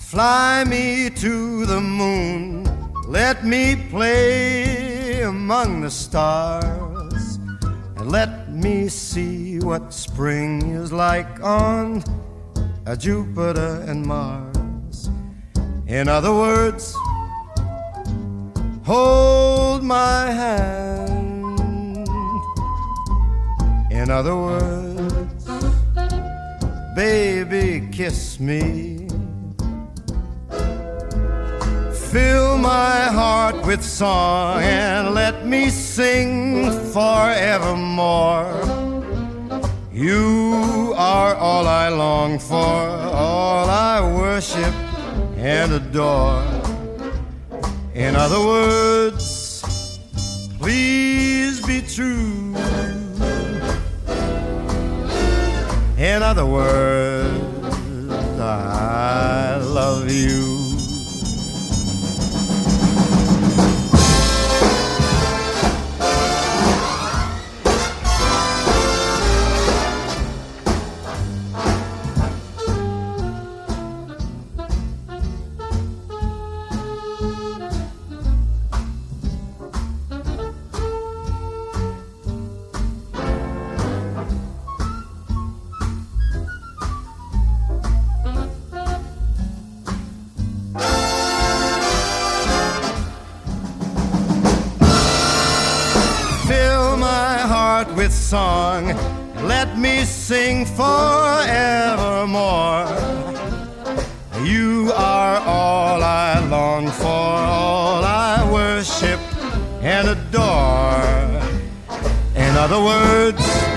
Fly me to the moon, let me play among the stars, and let me see what spring is like on Jupiter and Mars. In other words, hold my hand. In other words, baby, kiss me. Fill my heart with song and let me sing forevermore. You are all I long for, all I worship and adore. In other words, please be true. In other words, I love you. With song, let me sing forevermore. You are all I long for, all I worship and adore. In other words,